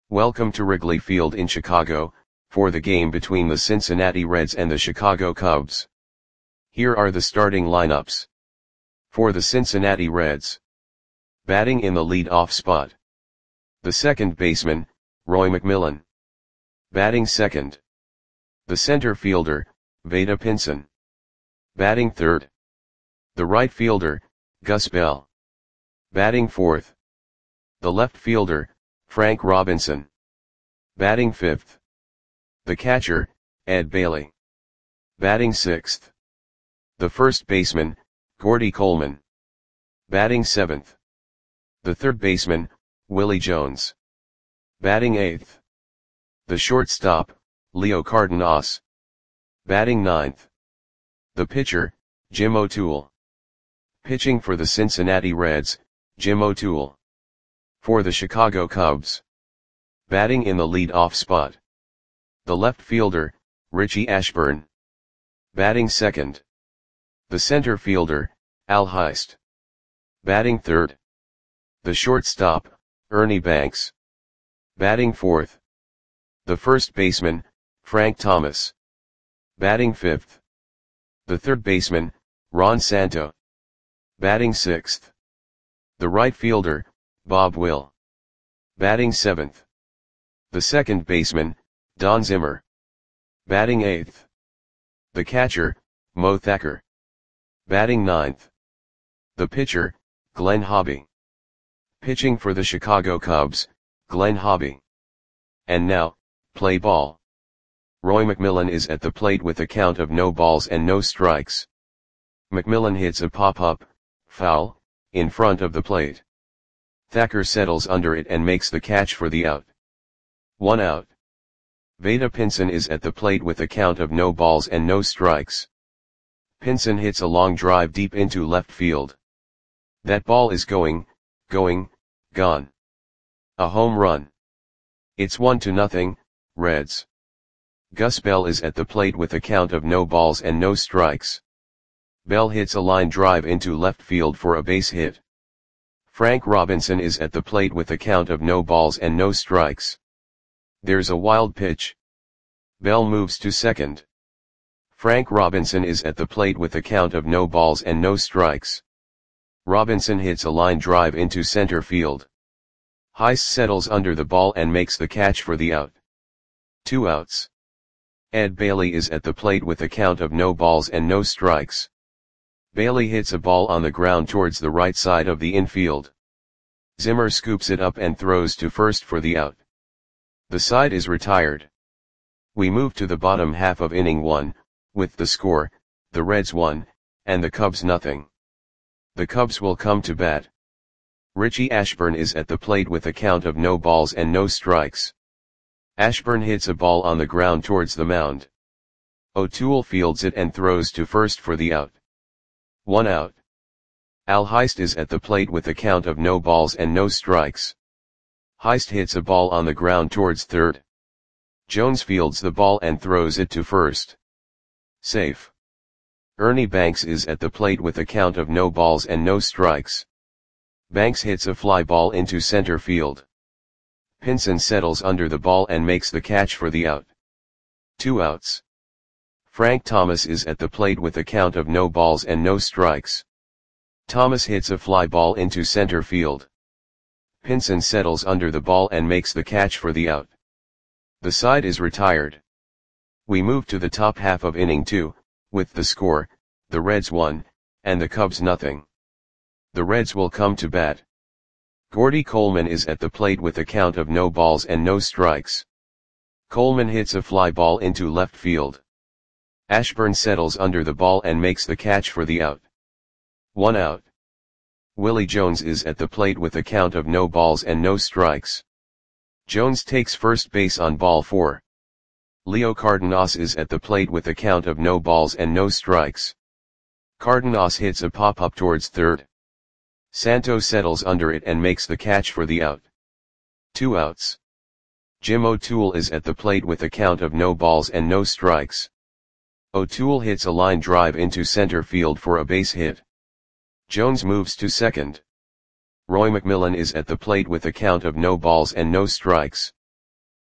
Welcome to Wrigley Field in Chicago, for the game between the Cincinnati Reds and the Chicago Cubs. Here are the starting lineups. For the Cincinnati Reds. Batting in the lead-off spot. The second baseman, Roy McMillan. Batting second. The center fielder, Vada Pinson. Batting third. The right fielder, Gus Bell. Batting fourth. The left fielder, Frank Robinson. Batting fifth. The catcher, Ed Bailey. Batting sixth. The first baseman, Gordy Coleman. Batting seventh. The third baseman, Willie Jones. Batting eighth. The shortstop, Leo Cardenas. Batting ninth. The pitcher, Jim O'Toole. Pitching for the Cincinnati Reds, Jim O'Toole. For the Chicago Cubs. Batting in the lead-off spot. The left fielder, Richie Ashburn. Batting second. The center fielder, Al Heist. Batting third. The shortstop, Ernie Banks. Batting fourth. The first baseman, Frank Thomas. Batting fifth. The third baseman, Ron Santo. Batting sixth. The right fielder, Bob Will. Batting seventh. The second baseman, Don Zimmer. Batting eighth. The catcher, Mo Thacker. Batting ninth. The pitcher, Glenn Hobby. Pitching for the Chicago Cubs, Glenn Hobby. And now, play ball. Roy McMillan is at the plate with a count of no balls and no strikes. McMillan hits a pop-up, foul, in front of the plate. Thacker settles under it and makes the catch for the out. 1 out. Vada Pinson is at the plate with a count of no balls and no strikes. Pinson hits a long drive deep into left field. That ball is gone. A home run. It's 1-0, Reds. Gus Bell is at the plate with a count of no balls and no strikes. Bell hits a line drive into left field for a base hit. Frank Robinson is at the plate with a count of no balls and no strikes. There's a wild pitch. Bell moves to second. Frank Robinson is at the plate with a count of no balls and no strikes. Robinson hits a line drive into center field. Heist settles under the ball and makes the catch for the out. 2 outs. Ed Bailey is at the plate with a count of no balls and no strikes. Bailey hits a ball on the ground towards the right side of the infield. Zimmer scoops it up and throws to first for the out. The side is retired. We move to the bottom half of inning 1, with the score, the Reds 1, and the Cubs 0. The Cubs will come to bat. Richie Ashburn is at the plate with a count of no balls and no strikes. Ashburn hits a ball on the ground towards the mound. O'Toole fields it and throws to first for the out. 1 out. Al Heist is at the plate with a count of no balls and no strikes. Heist hits a ball on the ground towards third. Jones fields the ball and throws it to first. Safe. Ernie Banks is at the plate with a count of no balls and no strikes. Banks hits a fly ball into center field. Pinson settles under the ball and makes the catch for the out. 2 outs. Frank Thomas is at the plate with a count of no balls and no strikes. Thomas hits a fly ball into center field. Pinson settles under the ball and makes the catch for the out. The side is retired. We move to the top half of inning 2, with the score, the Reds 1, and the Cubs 0. The Reds will come to bat. Gordy Coleman is at the plate with a count of no balls and no strikes. Coleman hits a fly ball into left field. Ashburn settles under the ball and makes the catch for the out. 1 out. Willie Jones is at the plate with a count of no balls and no strikes. Jones takes first base on ball 4. Leo Cardenas is at the plate with a count of no balls and no strikes. Cardenas hits a pop-up towards third. Santo settles under it and makes the catch for the out. 2 outs. Jim O'Toole is at the plate with a count of no balls and no strikes. O'Toole hits a line drive into center field for a base hit. Jones moves to second. Roy McMillan is at the plate with a count of no balls and no strikes.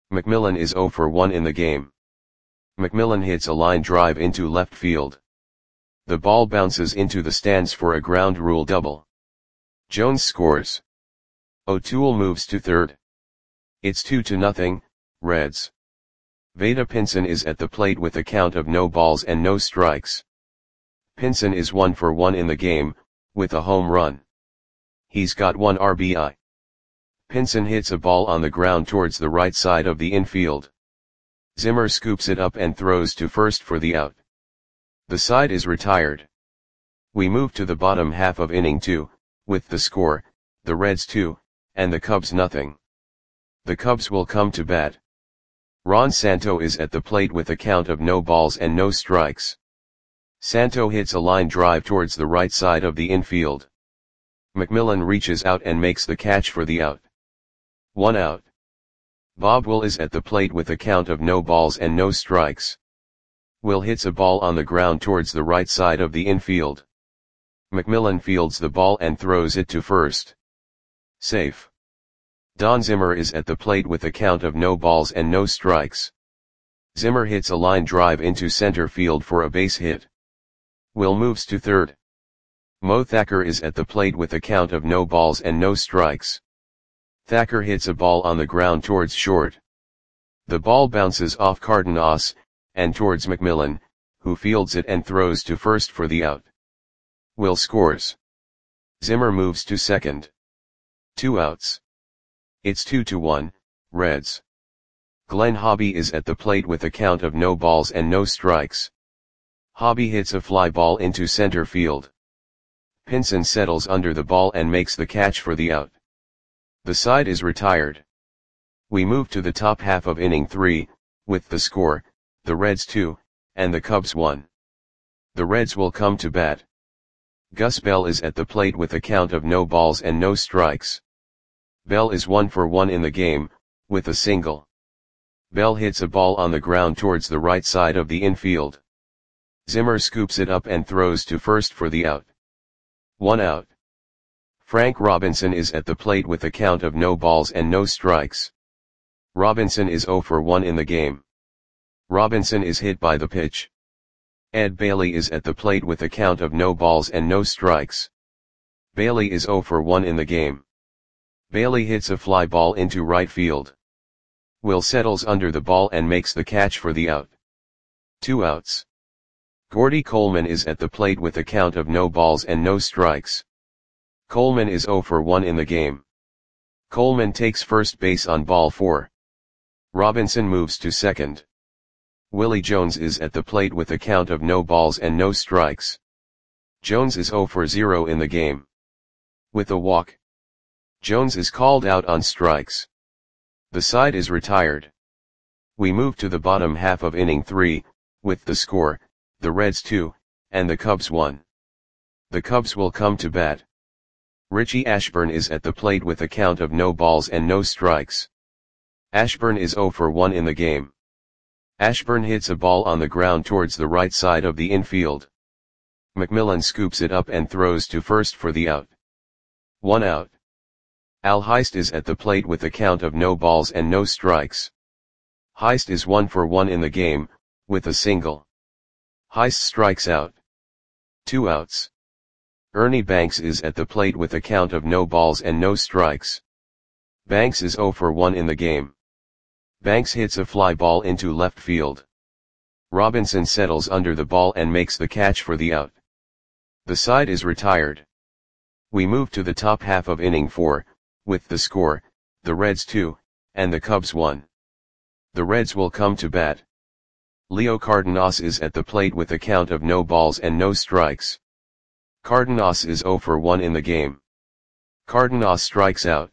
McMillan is 0 for 1 in the game. McMillan hits a line drive into left field. The ball bounces into the stands for a ground rule double. Jones scores. O'Toole moves to third. It's 2-0, Reds. Vada Pinson is at the plate with a count of no balls and no strikes. Pinson is 1 for 1 in the game, with a home run. He's got 1 RBI. Pinson hits a ball on the ground towards the right side of the infield. Zimmer scoops it up and throws to first for the out. The side is retired. We move to the bottom half of inning 2, with the score, the Reds 2, and the Cubs nothing. The Cubs will come to bat. Ron Santo is at the plate with a count of no balls and no strikes. Santo hits a line drive towards the right side of the infield. McMillan reaches out and makes the catch for the out. 1 out. Bob Will is at the plate with a count of no balls and no strikes. Will hits a ball on the ground towards the right side of the infield. McMillan fields the ball and throws it to first. Safe. Don Zimmer is at the plate with a count of no balls and no strikes. Zimmer hits a line drive into center field for a base hit. Will moves to third. Mo Thacker is at the plate with a count of no balls and no strikes. Thacker hits a ball on the ground towards short. The ball bounces off Cardenas, and towards McMillan, who fields it and throws to first for the out. Will scores. Zimmer moves to second. 2 outs. It's 2-1, Reds. Glenn Hobby is at the plate with a count of no balls and no strikes. Hobby hits a fly ball into center field. Pinson settles under the ball and makes the catch for the out. The side is retired. We move to the top half of inning 3, with the score, the Reds 2, and the Cubs 1. The Reds will come to bat. Gus Bell is at the plate with a count of no balls and no strikes. Bell is 1 for 1 in the game, with a single. Bell hits a ball on the ground towards the right side of the infield. Zimmer scoops it up and throws to first for the out. 1 out. Frank Robinson is at the plate with a count of no balls and no strikes. Robinson is 0 for 1 in the game. Robinson is hit by the pitch. Ed Bailey is at the plate with a count of no balls and no strikes. Bailey is 0 for 1 in the game. Bailey hits a fly ball into right field. Will settles under the ball and makes the catch for the out. 2 outs. Gordy Coleman is at the plate with a count of no balls and no strikes. Coleman is 0 for 1 in the game. Coleman takes first base on ball 4. Robinson moves to second. Willie Jones is at the plate with a count of no balls and no strikes. Jones is 0 for 0 in the game. With a walk, Jones is called out on strikes. The side is retired. We move to the bottom half of inning 3, with the score, the Reds 2, and the Cubs 1. The Cubs will come to bat. Richie Ashburn is at the plate with a count of no balls and no strikes. Ashburn is 0 for 1 in the game. Ashburn hits a ball on the ground towards the right side of the infield. McMillan scoops it up and throws to first for the out. 1 out. Al Heist is at the plate with a count of no balls and no strikes. Heist is 1 for 1 in the game, with a single. Heist strikes out. 2 outs. Ernie Banks is at the plate with a count of no balls and no strikes. Banks is 0 for 1 in the game. Banks hits a fly ball into left field. Robinson settles under the ball and makes the catch for the out. The side is retired. We move to the top half of inning 4, with the score, the Reds 2, and the Cubs 1. The Reds will come to bat. Leo Cardenas is at the plate with a count of no balls and no strikes. Cardenas is 0 for 1 in the game. Cardenas strikes out.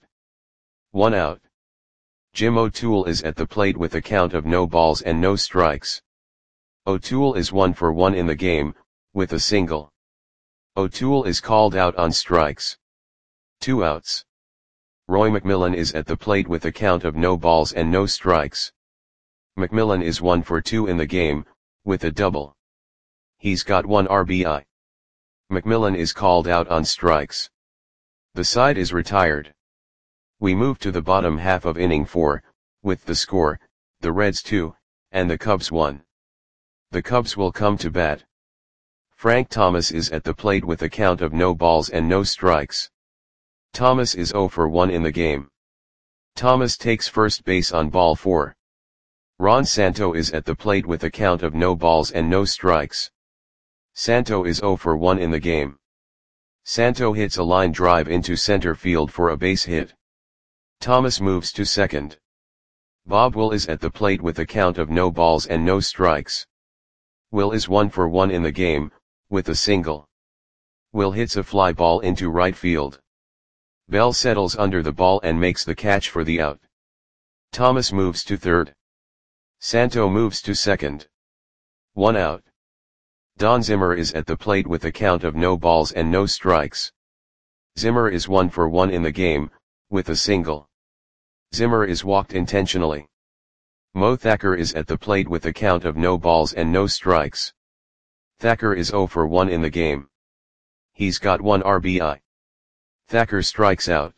1 out. Jim O'Toole is at the plate with a count of no balls and no strikes. O'Toole is 1 for 1 in the game, with a single. O'Toole is called out on strikes. 2 outs. Roy McMillan is at the plate with a count of no balls and no strikes. McMillan is 1 for 2 in the game, with a double. He's got 1 RBI. McMillan is called out on strikes. The side is retired. We move to the bottom half of inning 4, with the score, the Reds 2, and the Cubs 1. The Cubs will come to bat. Frank Thomas is at the plate with a count of no balls and no strikes. Thomas is 0 for 1 in the game. Thomas takes first base on ball 4. Ron Santo is at the plate with a count of no balls and no strikes. Santo is 0 for 1 in the game. Santo hits a line drive into center field for a base hit. Thomas moves to second. Bob Will is at the plate with a count of no balls and no strikes. Will is 1 for 1 in the game, with a single. Will hits a fly ball into right field. Bell settles under the ball and makes the catch for the out. Thomas moves to third. Santo moves to second. 1 out. Don Zimmer is at the plate with a count of no balls and no strikes. Zimmer is 1 for 1 in the game, with a single. Zimmer is walked intentionally. Mo Thacker is at the plate with a count of no balls and no strikes. Thacker is 0 for 1 in the game. He's got 1 RBI. Thacker strikes out.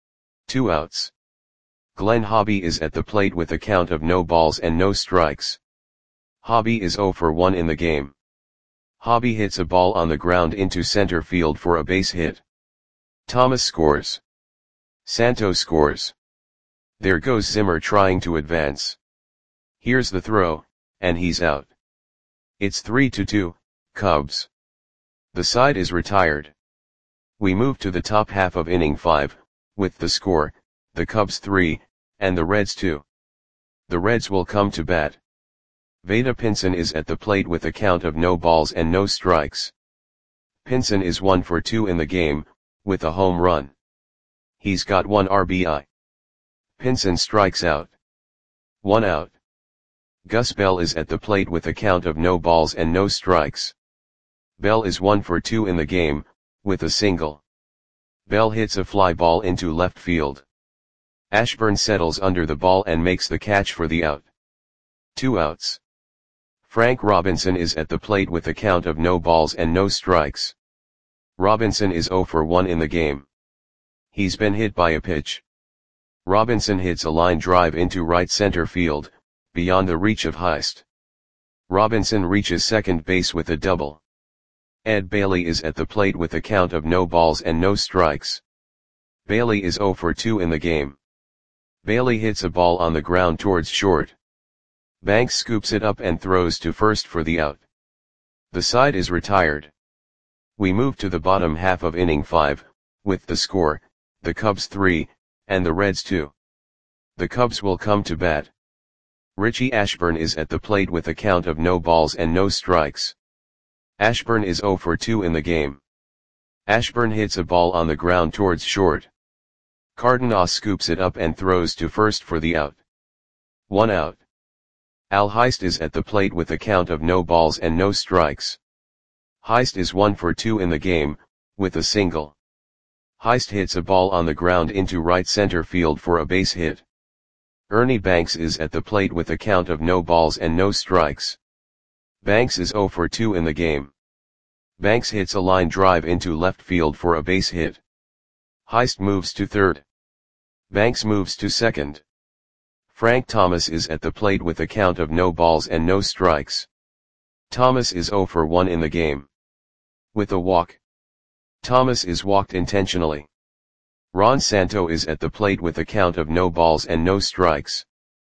2 outs. Glenn Hobby is at the plate with a count of no balls and no strikes. Hobby is 0 for 1 in the game. Hobby hits a ball on the ground into center field for a base hit. Thomas scores. Santo scores. There goes Zimmer trying to advance. Here's the throw, and he's out. It's 3-2, Cubs. The side is retired. We move to the top half of inning 5, with the score, the Cubs 3, and the Reds 2. The Reds will come to bat. Vada Pinson is at the plate with a count of no balls and no strikes. Pinson is 1 for 2 in the game, with a home run. He's got 1 RBI. Pinson strikes out. 1 out. Gus Bell is at the plate with a count of no balls and no strikes. Bell is 1 for 2 in the game, with a single. Bell hits a fly ball into left field. Ashburn settles under the ball and makes the catch for the out. 2 outs. Frank Robinson is at the plate with a count of no balls and no strikes. Robinson is 0 for 1 in the game. He's been hit by a pitch. Robinson hits a line drive into right center field, beyond the reach of Heist. Robinson reaches second base with a double. Ed Bailey is at the plate with a count of no balls and no strikes. Bailey is 0 for 2 in the game. Bailey hits a ball on the ground towards short. Banks scoops it up and throws to first for the out. The side is retired. We move to the bottom half of inning 5, with the score, the Cubs 3, and the Reds 2. The Cubs will come to bat. Richie Ashburn is at the plate with a count of no balls and no strikes. Ashburn is 0 for 2 in the game. Ashburn hits a ball on the ground towards short. Cardenas scoops it up and throws to first for the out. 1 out. Al Heist is at the plate with a count of no balls and no strikes. Heist is 1 for 2 in the game, with a single. Heist hits a ball on the ground into right center field for a base hit. Ernie Banks is at the plate with a count of no balls and no strikes. Banks is 0 for 2 in the game. Banks hits a line drive into left field for a base hit. Heist moves to third. Banks moves to second. Frank Thomas is at the plate with a count of no balls and no strikes. Thomas is 0 for 1 in the game. With a walk. Thomas is walked intentionally. Ron Santo is at the plate with a count of no balls and no strikes.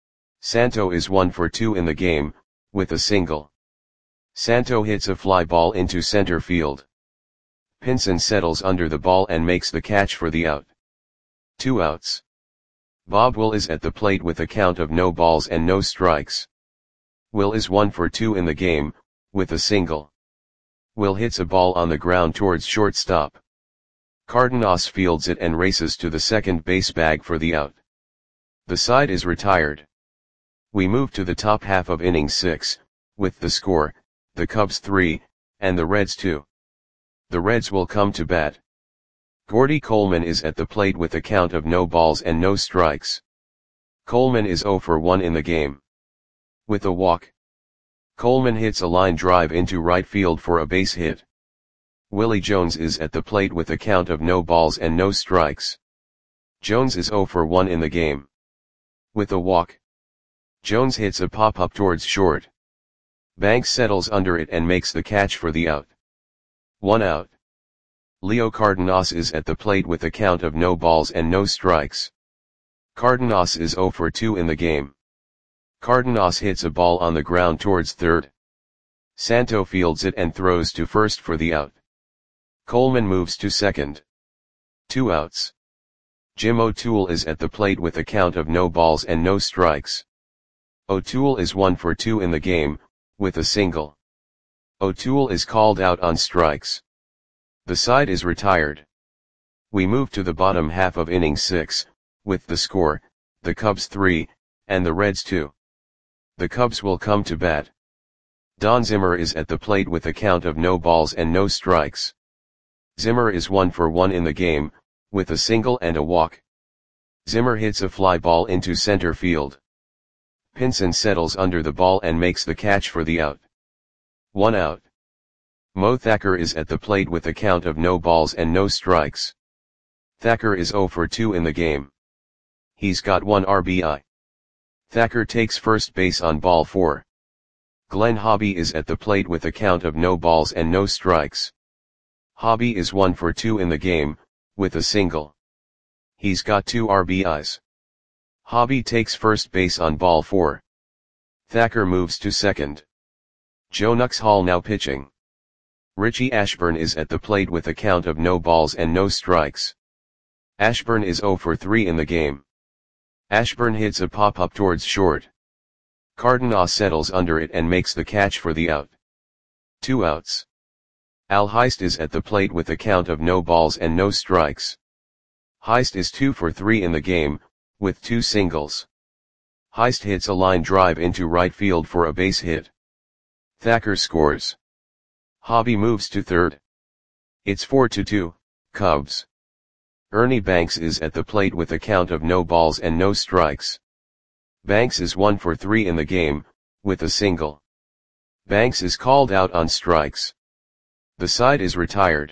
Santo is 1 for 2 in the game, with a single. Santo hits a fly ball into center field. Pinson settles under the ball and makes the catch for the out. 2 outs. Bob Will is at the plate with a count of no balls and no strikes. Will is 1 for 2 in the game, with a single. Will hits a ball on the ground towards shortstop. Cardenas fields it and races to the second base bag for the out. The side is retired. We move to the top half of inning 6, with the score, the Cubs 3, and the Reds 2. The Reds will come to bat. Gordy Coleman is at the plate with a count of no balls and no strikes. Coleman is 0 for 1 in the game. With a walk. Coleman hits a line drive into right field for a base hit. Willie Jones is at the plate with a count of no balls and no strikes. Jones is 0 for 1 in the game. With a walk. Jones hits a pop-up towards short. Banks settles under it and makes the catch for the out. 1 out. Leo Cardenas is at the plate with a count of no balls and no strikes. Cardenas is 0 for 2 in the game. Cardenas hits a ball on the ground towards third. Santo fields it and throws to first for the out. Coleman moves to second. 2 outs. Jim O'Toole is at the plate with a count of no balls and no strikes. O'Toole is 1 for 2 in the game, with a single. O'Toole is called out on strikes. The side is retired. We move to the bottom half of inning 6, with the score, the Cubs 3, and the Reds 2. The Cubs will come to bat. Don Zimmer is at the plate with a count of no balls and no strikes. Zimmer is 1 for 1 in the game, with a single and a walk. Zimmer hits a fly ball into center field. Pinson settles under the ball and makes the catch for the out. 1 out. Mo Thacker is at the plate with a count of no balls and no strikes. Thacker is 0 for 2 in the game. He's got 1 RBI. Thacker takes first base on ball 4. Glenn Hobby is at the plate with a count of no balls and no strikes. Hobby is 1 for 2 in the game, with a single. He's got 2 RBIs. Hobby takes first base on ball 4. Thacker moves to second. Joe Nuxhall now pitching. Richie Ashburn is at the plate with a count of no balls and no strikes. Ashburn is 0 for 3 in the game. Ashburn hits a pop-up towards short. Cardenas settles under it and makes the catch for the out. 2 outs. Al Heist is at the plate with a count of no balls and no strikes. Heist is 2 for 3 in the game, with 2 singles. Heist hits a line drive into right field for a base hit. Thacker scores. Hobby moves to third. It's 4-2, Cubs. Ernie Banks is at the plate with a count of no balls and no strikes. Banks is 1 for 3 in the game, with a single. Banks is called out on strikes. The side is retired.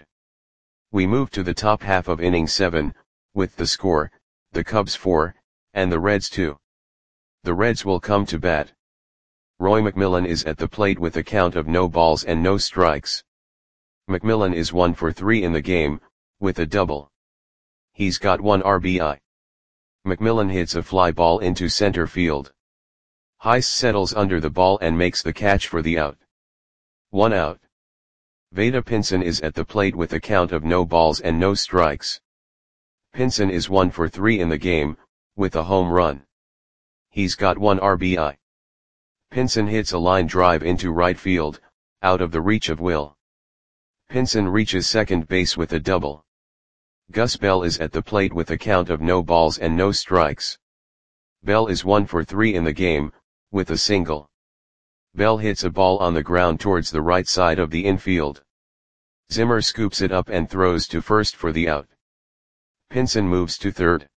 We move to the top half of inning 7, with the score, the Cubs 4, and the Reds 2. The Reds will come to bat. Roy McMillan is at the plate with a count of no balls and no strikes. McMillan is 1 for 3 in the game, with a double. He's got 1 RBI. McMillan hits a fly ball into center field. Heist settles under the ball and makes the catch for the out. 1 out. Vada Pinson is at the plate with a count of no balls and no strikes. Pinson is 1 for 3 in the game, with a home run. He's got 1 RBI. Pinson hits a line drive into right field, out of the reach of Will. Pinson reaches second base with a double. Gus Bell is at the plate with a count of no balls and no strikes. Bell is 1 for 3 in the game, with a single. Bell hits a ball on the ground towards the right side of the infield. Zimmer scoops it up and throws to first for the out. Pinson moves to third.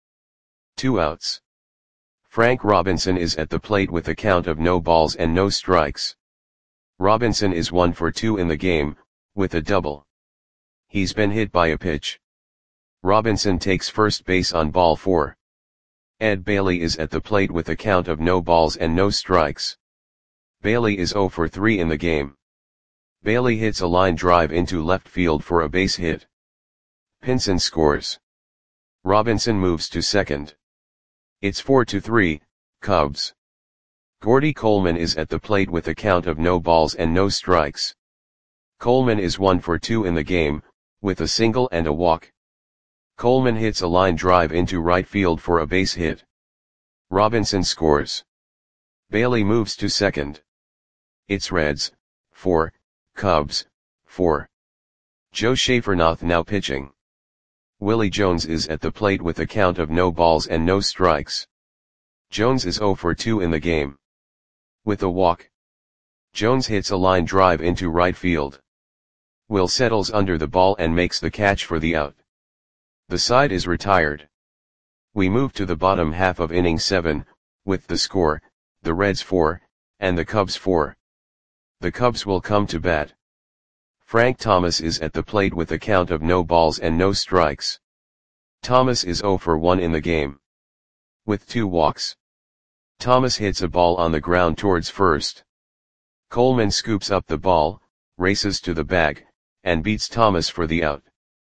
2 outs. Frank Robinson is at the plate with a count of no balls and no strikes. Robinson is 1 for 2 in the game, with a double. He's been hit by a pitch. Robinson takes first base on ball 4. Ed Bailey is at the plate with a count of no balls and no strikes. Bailey is 0 for 3 in the game. Bailey hits a line drive into left field for a base hit. Pinson scores. Robinson moves to second. It's 4-3, Cubs. Gordy Coleman is at the plate with a count of no balls and no strikes. Coleman is 1 for 2 in the game, with a single and a walk. Coleman hits a line drive into right field for a base hit. Robinson scores. Bailey moves to second. It's Reds, 4, Cubs, 4. Joe Schaefernath now pitching. Willie Jones is at the plate with a count of no balls and no strikes. Jones is 0 for 2 in the game. With a walk. Jones hits a line drive into right field. Will settles under the ball and makes the catch for the out. The side is retired. We move to the bottom half of inning 7, with the score, the Reds 4, and the Cubs 4. The Cubs will come to bat. Frank Thomas is at the plate with a count of no balls and no strikes. Thomas is 0 for 1 in the game. With 2 walks. Thomas hits a ball on the ground towards first. Coleman scoops up the ball, races to the bag, and beats Thomas for the out.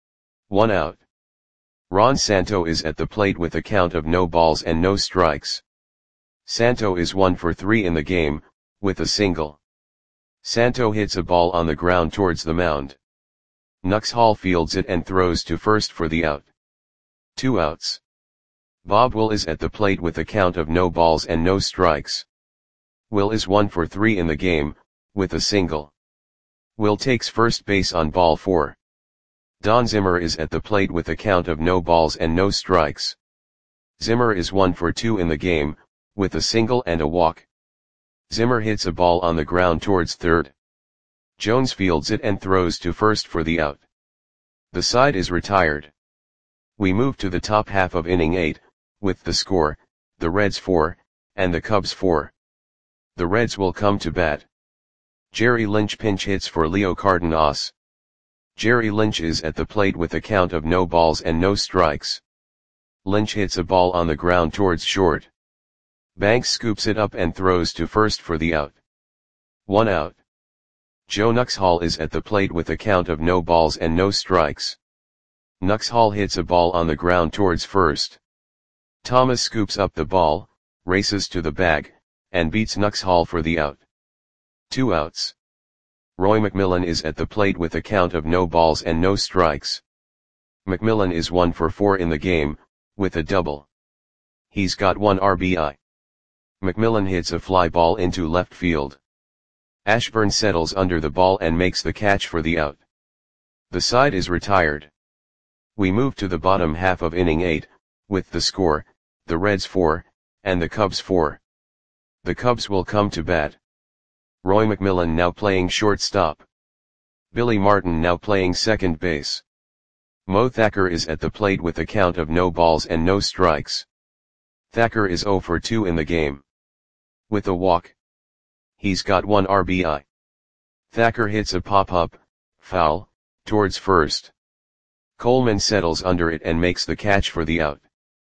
1 out. Ron Santo is at the plate with a count of no balls and no strikes. Santo is 1 for 3 in the game, with a single. Santo hits a ball on the ground towards the mound. Nuxhall fields it and throws to first for the out. 2 outs. Bob Will is at the plate with a count of no balls and no strikes. Will is 1 for 3 in the game, with a single. Will takes first base on ball 4. Don Zimmer is at the plate with a count of no balls and no strikes. Zimmer is 1 for 2 in the game, with a single and a walk. Zimmer hits a ball on the ground towards third. Jones fields it and throws to first for the out. The side is retired. We move to the top half of inning 8, with the score, the Reds 4, and the Cubs 4. The Reds will come to bat. Jerry Lynch pinch hits for Leo Cardenas. Jerry Lynch is at the plate with a count of no balls and no strikes. Lynch hits a ball on the ground towards short. Banks scoops it up and throws to first for the out. 1 out. Joe Nuxhall is at the plate with a count of no balls and no strikes. Nuxhall hits a ball on the ground towards first. Thomas scoops up the ball, races to the bag, and beats Nuxhall for the out. 2 outs. Roy McMillan is at the plate with a count of no balls and no strikes. McMillan is 1 for 4 in the game, with a double. He's got 1 RBI. McMillan hits a fly ball into left field. Ashburn settles under the ball and makes the catch for the out. The side is retired. We move to the bottom half of inning 8, with the score, the Reds 4, and the Cubs 4. The Cubs will come to bat. Roy McMillan now playing shortstop. Billy Martin now playing second base. Mo Thacker is at the plate with a count of no balls and no strikes. Thacker is 0 for 2 in the game. With a walk. He's got 1 RBI. Thacker hits a pop-up, foul, towards first. Coleman settles under it and makes the catch for the out.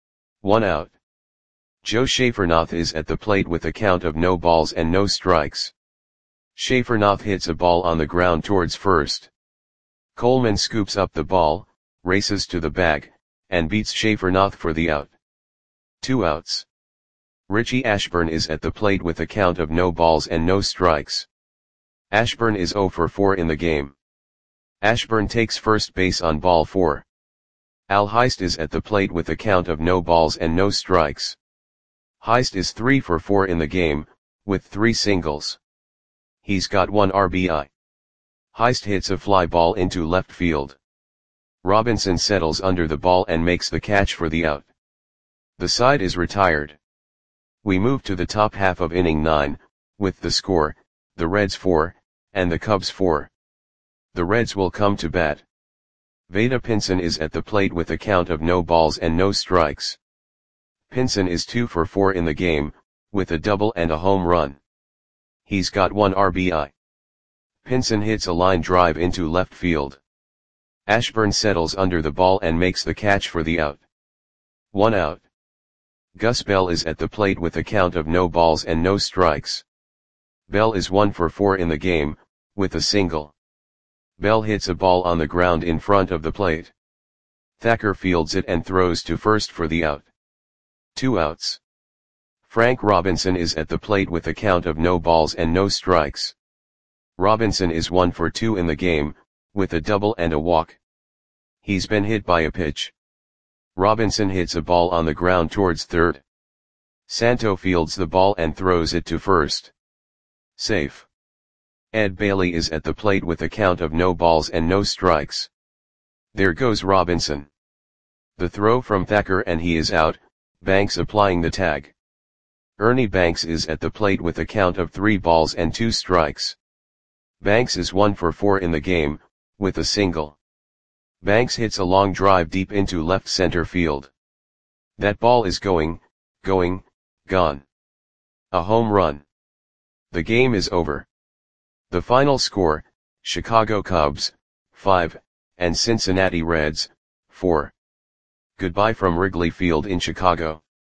1 out. Joe Schaefernoth is at the plate with a count of no balls and no strikes. Schaefernoth hits a ball on the ground towards first. Coleman scoops up the ball, races to the bag, and beats Schaefernoth for the out. 2 outs. Richie Ashburn is at the plate with a count of no balls and no strikes. Ashburn is 0 for 4 in the game. Ashburn takes first base on ball 4. Al Heist is at the plate with a count of no balls and no strikes. Heist is 3 for 4 in the game, with 3 singles. He's got 1 RBI. Heist hits a fly ball into left field. Robinson settles under the ball and makes the catch for the out. The side is retired. We move to the top half of inning 9, with the score, the Reds 4, and the Cubs 4. The Reds will come to bat. Vada Pinson is at the plate with a count of no balls and no strikes. Pinson is 2 for 4 in the game, with a double and a home run. He's got 1 RBI. Pinson hits a line drive into left field. Ashburn settles under the ball and makes the catch for the out. 1 out. Gus Bell is at the plate with a count of no balls and no strikes. Bell is 1 for 4 in the game, with a single. Bell hits a ball on the ground in front of the plate. Thacker fields it and throws to first for the out. 2 outs. Frank Robinson is at the plate with a count of no balls and no strikes. Robinson is 1 for 2 in the game, with a double and a walk. He's been hit by a pitch. Robinson hits a ball on the ground towards third. Santo fields the ball and throws it to first. Safe. Ed Bailey is at the plate with a count of no balls and no strikes. There goes Robinson. The throw from Thacker and he is out, Banks applying the tag. Ernie Banks is at the plate with a count of 3 balls and 2 strikes. Banks is 1 for 4 in the game, with a single. Banks hits a long drive deep into left center field. That ball is going, gone. A home run. The game is over. The final score, Chicago Cubs, 5, and Cincinnati Reds, 4. Goodbye from Wrigley Field in Chicago.